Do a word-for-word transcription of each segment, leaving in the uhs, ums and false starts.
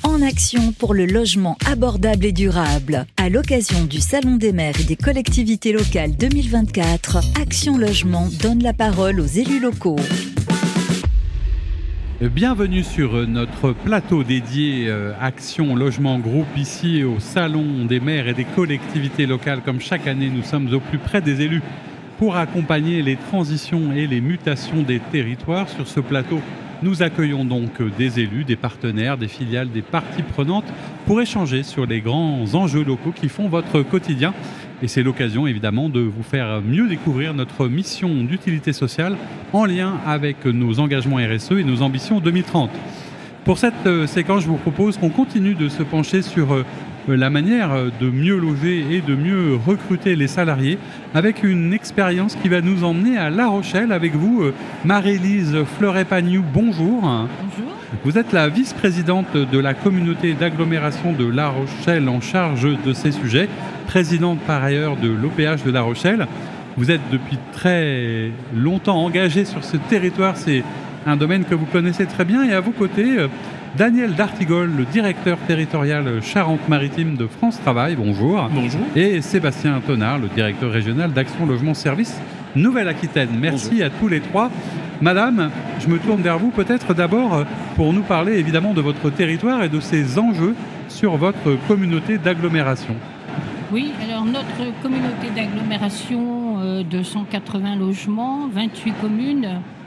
en action pour le logement abordable et durable. À l'occasion du Salon des maires et des collectivités locales deux mille vingt-quatre, Action Logement donne la parole aux élus locaux. Bienvenue sur notre plateau dédié euh, Action Logement Groupe ici au Salon des maires et des collectivités locales. Comme chaque année, nous sommes au plus près des élus pour accompagner les transitions et les mutations des territoires. Sur ce plateau, nous accueillons donc des élus, des partenaires, des filiales, des parties prenantes pour échanger sur les grands enjeux locaux qui font votre quotidien. Et c'est l'occasion évidemment de vous faire mieux découvrir notre mission d'utilité sociale en lien avec nos engagements R S E et nos ambitions deux mille trente. Pour cette euh, séquence, je vous propose qu'on continue de se pencher sur euh, la manière de mieux loger et de mieux recruter les salariés avec une expérience qui va nous emmener à La Rochelle avec vous, euh, Marie-Lise Fleuret-Pagnoux. Bonjour. Bonjour. Vous êtes la vice-présidente de la communauté d'agglomération de La Rochelle en charge de ces sujets, présidente par ailleurs de l'O P H de La Rochelle. Vous êtes depuis très longtemps engagée sur ce territoire, c'est un domaine que vous connaissez très bien. Et à vos côtés, Daniel D'Artigol, le directeur territorial Charente-Maritime de France Travail. Bonjour. Bonjour. Et Sébastien Tonard, le directeur régional d'Action Logement Service Nouvelle-Aquitaine. Merci Bonjour. À tous les trois. Madame, je me tourne vers vous peut-être d'abord pour nous parler évidemment de votre territoire et de ses enjeux sur votre communauté d'agglomération. Oui, alors notre communauté d'agglomération euh, de cent quatre-vingts logements, vingt-huit communes,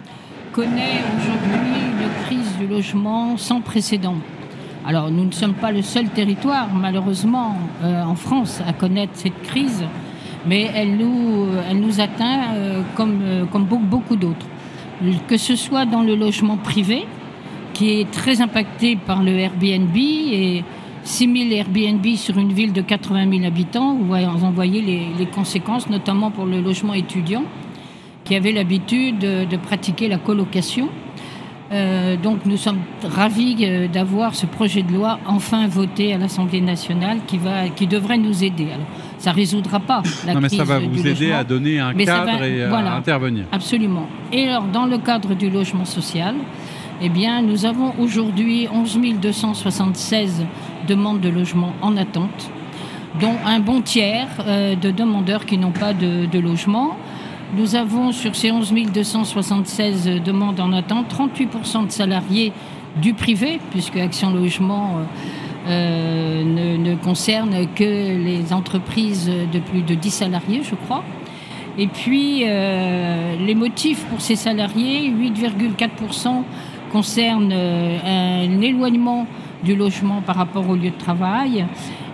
connaît aujourd'hui une crise du logement sans précédent. Alors nous ne sommes pas le seul territoire malheureusement euh, en France à connaître cette crise, mais elle nous, elle nous atteint euh, comme, euh, comme beaucoup, beaucoup d'autres. Que ce soit dans le logement privé, qui est très impacté par le Airbnb, et six mille Airbnb sur une ville de quatre-vingt mille habitants, vous en voyez les, les conséquences, notamment pour le logement étudiant, qui avait l'habitude de, de pratiquer la colocation. Euh, donc nous sommes ravis d'avoir ce projet de loi enfin voté à l'Assemblée nationale qui, va, qui devrait nous aider. Alors, ça ne résoudra pas la non, crise du logement. Mais ça va vous aider à donner un cadre va, et voilà, à intervenir. Absolument. Et alors, dans le cadre du logement social, eh bien, nous avons aujourd'hui onze mille deux cent soixante-seize demandes de logement en attente, dont un bon tiers euh, de demandeurs qui n'ont pas de, de logement. Nous avons sur ces onze mille deux cent soixante-seize demandes en attente, trente-huit pour cent de salariés du privé, puisque Action Logement euh, euh, ne, ne concerne que les entreprises de plus de dix salariés, je crois. Et puis, euh, les motifs pour ces salariés, huit virgule quatre pour cent concernent euh, un éloignement du logement par rapport au lieu de travail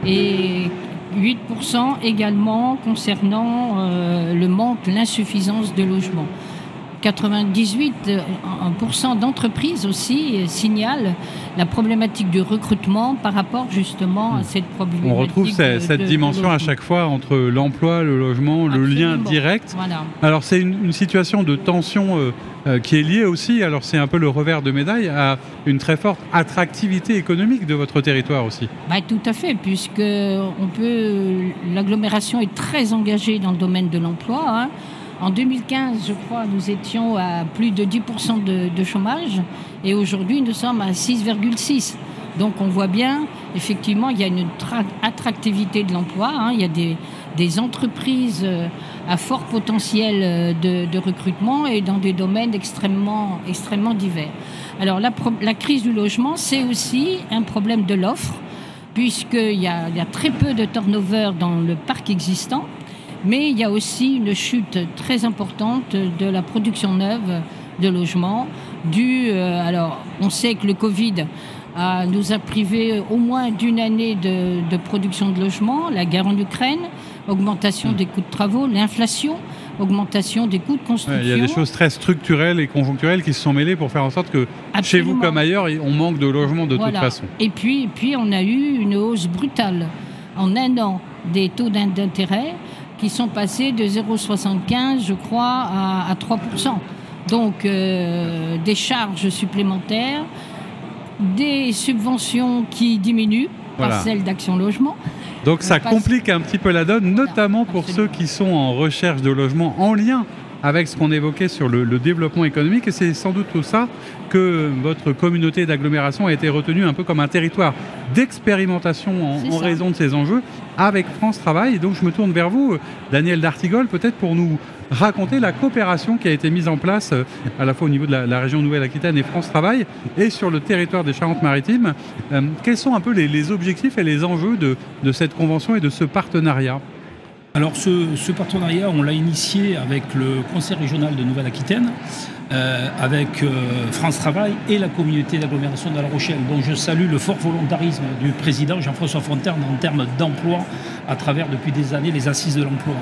et huit pour cent également concernant euh, le manque, l'insuffisance de logement. quatre-vingt-dix-huit pour cent d'entreprises aussi signalent la problématique du recrutement par rapport justement à cette problématique. On retrouve de, cette, cette de, dimension de à chaque fois entre l'emploi, le logement, Absolument. Le lien direct. Voilà. Alors c'est une, une situation de tension euh, euh, qui est liée aussi, alors c'est un peu le revers de médaille, à une très forte attractivité économique de votre territoire aussi. Bah, tout à fait, puisque on peut, l'agglomération est très engagée dans le domaine de l'emploi. Hein. En deux mille quinze, je crois, nous étions à plus de dix pour cent de, de chômage et aujourd'hui, nous sommes à six virgule six. Donc, on voit bien, effectivement, il y a une tra- attractivité de l'emploi. Hein. Il y a des, des entreprises à fort potentiel de, de recrutement et dans des domaines extrêmement, extrêmement divers. Alors, la, pro- la crise du logement, c'est aussi un problème de l'offre, puisqu'il y a, il y a très peu de turnover dans le parc existant. Mais il y a aussi une chute très importante de la production neuve de logements. Due, euh, alors, on sait que le Covid a, nous a privé au moins d'une année de, de production de logements, la guerre en Ukraine, augmentation des coûts de travaux, l'inflation, augmentation des coûts de construction. Ouais, il y a des choses très structurelles et conjoncturelles qui se sont mêlées pour faire en sorte que Absolument. Chez vous comme ailleurs, on manque de logements de voilà. toute façon. Et puis, et puis, on a eu une hausse brutale en un an des taux d'intérêt qui sont passés de zéro virgule soixante-quinze, je crois, à, à trois pour cent. Donc, euh, des charges supplémentaires, des subventions qui diminuent, voilà. par celles d'Action Logement. Donc, ça complique un petit peu la donne, notamment voilà, pour absolument. Ceux qui sont en recherche de logement en lien avec ce qu'on évoquait sur le, le développement économique. Et c'est sans doute pour ça que votre communauté d'agglomération a été retenue un peu comme un territoire d'expérimentation en, en raison de ces enjeux avec France Travail. Et donc je me tourne vers vous, Daniel D'Artigol, peut-être pour nous raconter la coopération qui a été mise en place à la fois au niveau de la, la région Nouvelle-Aquitaine et France Travail et sur le territoire des Charentes-Maritimes. Euh, quels sont un peu les, les objectifs et les enjeux de, de cette convention et de ce partenariat ? Alors ce, ce partenariat, on l'a initié avec le Conseil régional de Nouvelle-Aquitaine, euh, avec euh, France Travail et la communauté d'agglomération de La Rochelle, dont je salue le fort volontarisme du président Jean-François Fontaine en termes d'emploi à travers depuis des années les assises de l'emploi.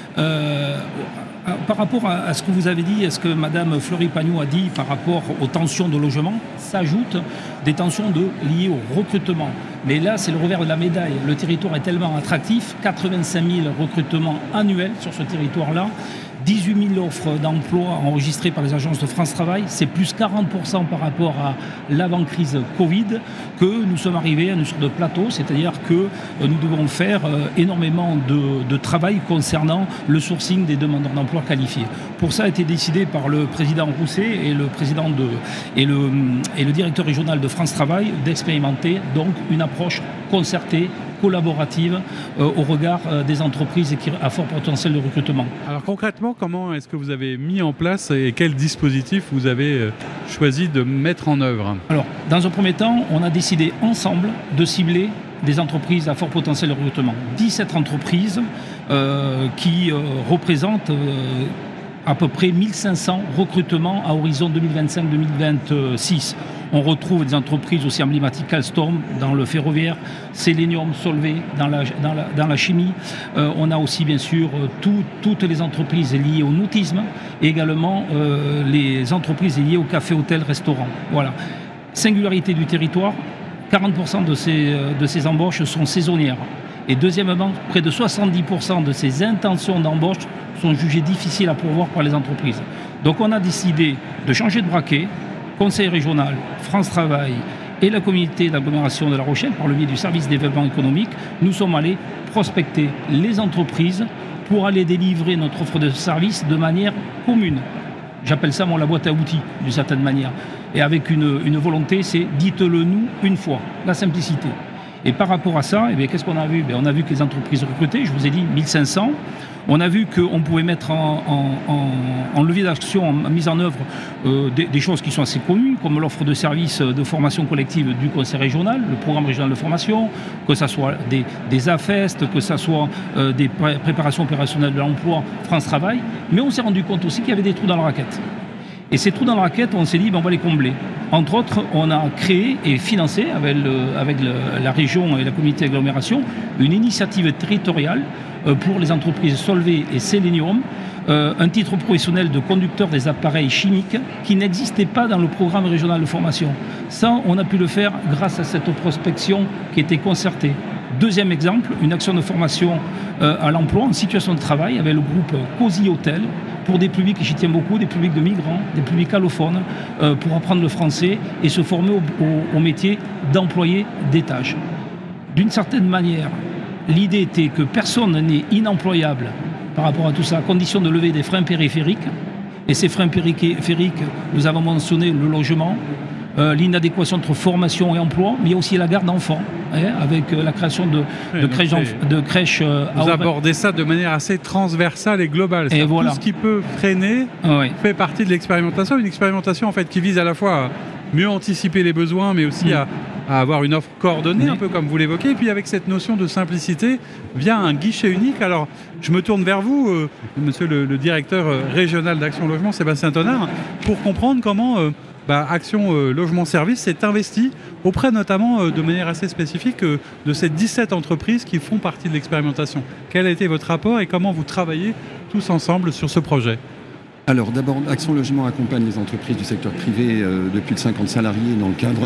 Euh, Par rapport à ce que vous avez dit, est-ce que Mme Fleury Pagnou a dit par rapport aux tensions de logement, s'ajoutent des tensions de, liées au recrutement. Mais là, c'est le revers de la médaille. Le territoire est tellement attractif, quatre-vingt-cinq mille recrutements annuels sur ce territoire-là, dix-huit mille offres d'emploi enregistrées par les agences de France Travail, c'est plus quarante pour cent par rapport à l'avant-crise Covid, que nous sommes arrivés à une sorte de plateau, c'est-à-dire que nous devons faire énormément de, de travail concernant le sourcing des demandeurs d'emploi qualifiés. Pour ça a été décidé par le président Rousset et le président de, et le, et le directeur régional de France Travail d'expérimenter donc une approche concertée, collaborative euh, au regard euh, des entreprises et qui a fort potentiel de recrutement. Alors concrètement, comment est-ce que vous avez mis en place et quel dispositif vous avez euh, choisi de mettre en œuvre ? Alors, dans un premier temps, on a décidé ensemble de cibler des entreprises à fort potentiel de recrutement. dix-sept entreprises euh, qui euh, représentent euh, à peu près mille cinq cents recrutements à horizon deux mille vingt-cinq deux mille vingt-six. On retrouve des entreprises aussi emblématiques qu'Alstom dans le ferroviaire, Selenium, Solvay dans la, dans la, dans la chimie. Euh, on a aussi bien sûr tout, toutes les entreprises liées au nautisme et également euh, les entreprises liées au café, hôtel, restaurant. Voilà. Singularité du territoire, quarante pour cent de ces, de ces embauches sont saisonnières. Et deuxièmement, près de soixante-dix pour cent de ces intentions d'embauche sont jugées difficiles à pourvoir par les entreprises. Donc on a décidé de changer de braquet. Conseil régional, France Travail et la communauté d'agglomération de La Rochelle, par le biais du service développement économique, nous sommes allés prospecter les entreprises pour aller délivrer notre offre de service de manière commune. J'appelle ça mon la boîte à outils, d'une certaine manière. Et avec une, une volonté, c'est dites-le nous une fois, la simplicité. Et par rapport à ça, eh bien, qu'est-ce qu'on a vu ? On a vu que les entreprises recrutées, je vous ai dit mille cinq cents. On a vu qu'on pouvait mettre en, en, en, en levier d'action, en mise en œuvre euh, des, des choses qui sont assez connues, comme l'offre de services de formation collective du Conseil régional, le programme régional de formation, que ce soit des, des A F E S T, que ce soit euh, des pré- préparations opérationnelles de l'emploi, France Travail. Mais on s'est rendu compte aussi qu'il y avait des trous dans la raquette. Et ces trous dans la raquette, on s'est dit, ben, on va les combler. Entre autres, on a créé et financé avec, le, avec le, la région et la communauté d'agglomération une initiative territoriale euh, pour les entreprises Solvay et Selenium, euh, un titre professionnel de conducteur des appareils chimiques qui n'existait pas dans le programme régional de formation. Ça, on a pu le faire grâce à cette prospection qui était concertée. Deuxième exemple, une action de formation euh, à l'emploi en situation de travail avec le groupe Cozy Hotel pour des publics, et j'y tiens beaucoup, des publics de migrants, des publics allophones, euh, pour apprendre le français et se former au, au, au métier d'employé d'étage. D'une certaine manière, l'idée était que personne n'est inemployable par rapport à tout ça, à condition de lever des freins périphériques. Et ces freins périphériques, nous avons mentionné le logement, Euh, l'inadéquation entre formation et emploi, mais il y a aussi la garde d'enfants, hein, avec euh, la création de, de crèches. De crèches euh, vous abordez ça de manière assez transversale et globale. Et voilà. Tout ce qui peut freiner oui. fait partie de l'expérimentation. Une expérimentation en fait, qui vise à la fois à mieux anticiper les besoins, mais aussi mmh. à, à avoir une offre coordonnée, mmh. un peu comme vous l'évoquez. Et puis avec cette notion de simplicité, via un guichet unique. Alors, je me tourne vers vous, euh, monsieur le, le directeur euh, régional d'Action Logement, Sébastien Tonard, pour comprendre comment... Euh, Bah, Action euh, Logement Service s'est investi auprès notamment euh, de manière assez spécifique euh, de ces dix-sept entreprises qui font partie de l'expérimentation. Quel a été votre rapport et comment vous travaillez tous ensemble sur ce projet ? Alors d'abord, Action Logement accompagne les entreprises du secteur privé euh, de plus de cinquante salariés dans le cadre,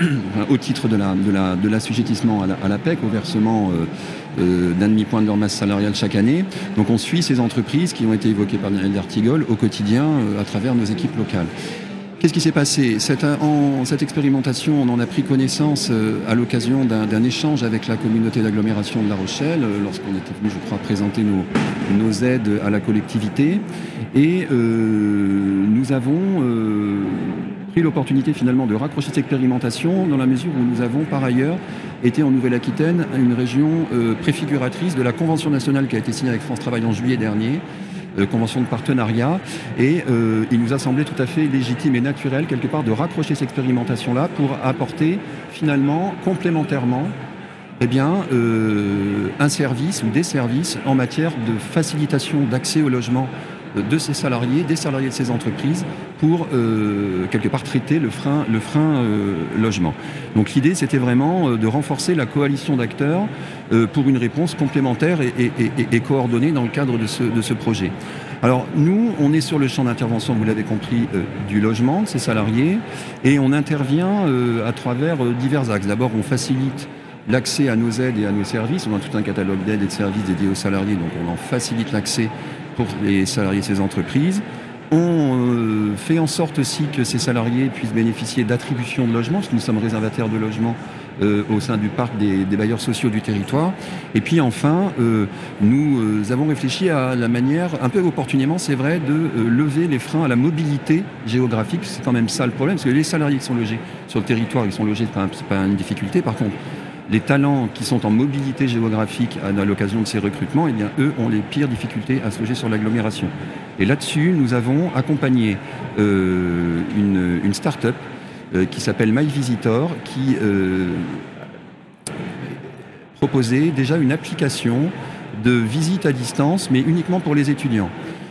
au titre de, la, de, la, de l'assujettissement à la, à la P E C, au versement euh, euh, d'un demi-point de leur masse salariale chaque année. Donc on suit ces entreprises qui ont été évoquées par Daniel D'Artigol au quotidien euh, à travers nos équipes locales. Qu'est-ce qui s'est passé ? cette, en, cette expérimentation, on en a pris connaissance euh, à l'occasion d'un, d'un échange avec la communauté d'agglomération de La Rochelle, euh, lorsqu'on était venu, je crois, présenter nos, nos aides à la collectivité. Et euh, nous avons euh, pris l'opportunité finalement de raccrocher cette expérimentation dans la mesure où nous avons par ailleurs été en Nouvelle-Aquitaine, une région euh, préfiguratrice de la Convention nationale qui a été signée avec France Travail en juillet dernier. Euh, convention de partenariat, et euh, il nous a semblé tout à fait légitime et naturel quelque part de raccrocher cette expérimentation-là pour apporter finalement complémentairement eh bien, euh, un service ou des services en matière de facilitation d'accès au logement de ces salariés, des salariés de ces entreprises, pour euh, quelque part traiter le frein, le frein euh, logement. Donc l'idée, c'était vraiment euh, de renforcer la coalition d'acteurs euh, pour une réponse complémentaire et, et, et, et coordonnée dans le cadre de ce, de ce projet. Alors nous, on est sur le champ d'intervention, vous l'avez compris, euh, du logement de ces salariés, et on intervient euh, à travers euh, divers axes. D'abord, on facilite l'accès à nos aides et à nos services. On a tout un catalogue d'aides et de services dédiés aux salariés, donc on en facilite l'accès pour les salariés de ces entreprises. On euh, fait en sorte aussi que ces salariés puissent bénéficier d'attributions de logements, parce que nous sommes réservataires de logements euh, au sein du parc des, des bailleurs sociaux du territoire. Et puis enfin, euh, nous euh, avons réfléchi à la manière, un peu opportunément c'est vrai, de euh, lever les freins à la mobilité géographique. C'est quand même ça le problème, parce que les salariés qui sont logés sur le territoire, ils sont logés, c'est pas, c'est pas une difficulté. Par contre, les talents qui sont en mobilité géographique à l'occasion de ces recrutements, eh bien, eux ont les pires difficultés à se loger sur l'agglomération. Et là-dessus, nous avons accompagné euh, une, une start-up euh, qui s'appelle MyVisitor, qui euh, proposait déjà une application de visite à distance, mais uniquement pour les étudiants.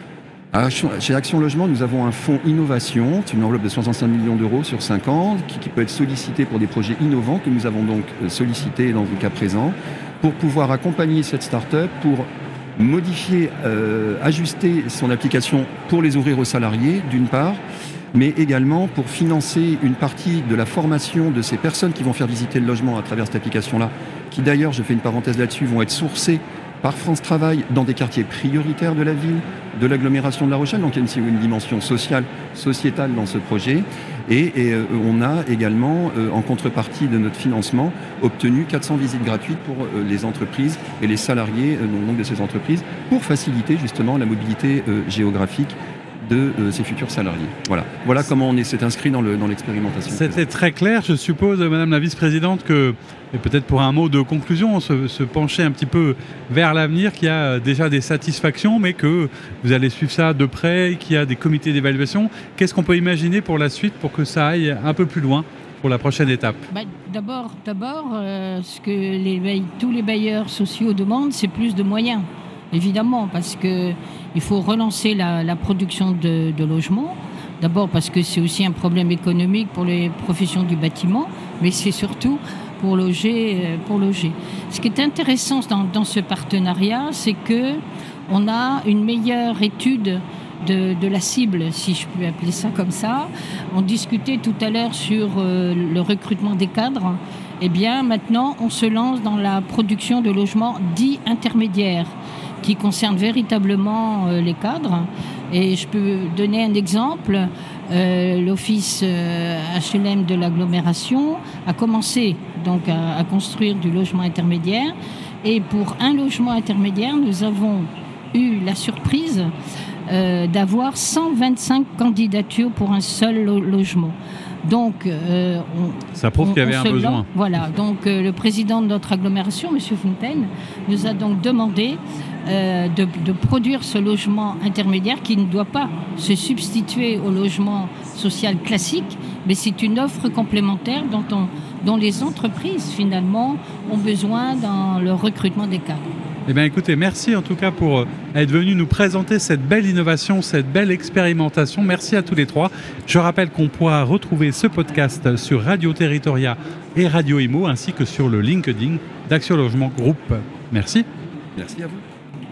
Chez Action Logement, nous avons un fonds innovation, c'est une enveloppe de soixante-cinq millions d'euros sur cinq ans, qui, qui peut être sollicité pour des projets innovants que nous avons donc sollicités dans le cas présent, pour pouvoir accompagner cette start-up, pour modifier, euh, ajuster son application pour les ouvrir aux salariés, d'une part, mais également pour financer une partie de la formation de ces personnes qui vont faire visiter le logement à travers cette application-là, qui d'ailleurs, je fais une parenthèse là-dessus, vont être sourcées par France Travail dans des quartiers prioritaires de la ville, de l'agglomération de La Rochelle. Donc il y a une, une dimension sociale, sociétale dans ce projet. Et, et euh, on a également, euh, en contrepartie de notre financement, obtenu quatre cents visites gratuites pour euh, les entreprises et les salariés euh, donc de ces entreprises, pour faciliter justement la mobilité euh, géographique de euh, ces futurs salariés. Voilà, voilà comment on est, s'est inscrit dans, le, dans l'expérimentation. C'était très clair. Je suppose, Madame la Vice-Présidente, que, et peut-être pour un mot de conclusion, se, se pencher un petit peu vers l'avenir, qu'il y a déjà des satisfactions, mais que vous allez suivre ça de près, qu'il y a des comités d'évaluation. Qu'est-ce qu'on peut imaginer pour la suite, pour que ça aille un peu plus loin pour la prochaine étape? bah, D'abord, d'abord euh, ce que les, tous les bailleurs sociaux demandent, c'est plus de moyens. Évidemment, parce qu'il faut relancer la, la production de, de logements. D'abord parce que c'est aussi un problème économique pour les professions du bâtiment, mais c'est surtout pour loger. Pour loger. Ce qui est intéressant dans, dans ce partenariat, c'est qu'on a une meilleure étude de, de la cible, si je peux appeler ça comme ça. On discutait tout à l'heure sur euh, le recrutement des cadres. Eh bien, maintenant, on se lance dans la production de logements dits intermédiaires, qui concerne véritablement euh, les cadres. Et je peux donner un exemple. Euh, l'office euh, H L M de l'agglomération a commencé donc à, à construire du logement intermédiaire. Et pour un logement intermédiaire, nous avons eu la surprise euh, d'avoir cent vingt-cinq candidatures pour un seul lo- logement. Donc, euh, on, ça prouve on, qu'il y avait un besoin. Lance, voilà. Donc, euh, le président de notre agglomération, M. Fontaine, nous a donc demandé euh, de, de produire ce logement intermédiaire qui ne doit pas se substituer au logement social classique, mais c'est une offre complémentaire dont, on, dont les entreprises, finalement, ont besoin dans le recrutement des cadres. Eh bien, écoutez, merci en tout cas pour être venu nous présenter cette belle innovation, cette belle expérimentation. Merci à tous les trois. Je rappelle qu'on pourra retrouver ce podcast sur Radio Territoria et Radio Imo, ainsi que sur le LinkedIn d'Action Logement Group. Merci. Merci à vous.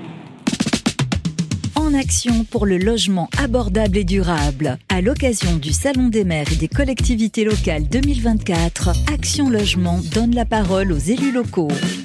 En action pour le logement abordable et durable. À l'occasion du Salon des maires et des collectivités locales deux mille vingt-quatre, Action Logement donne la parole aux élus locaux.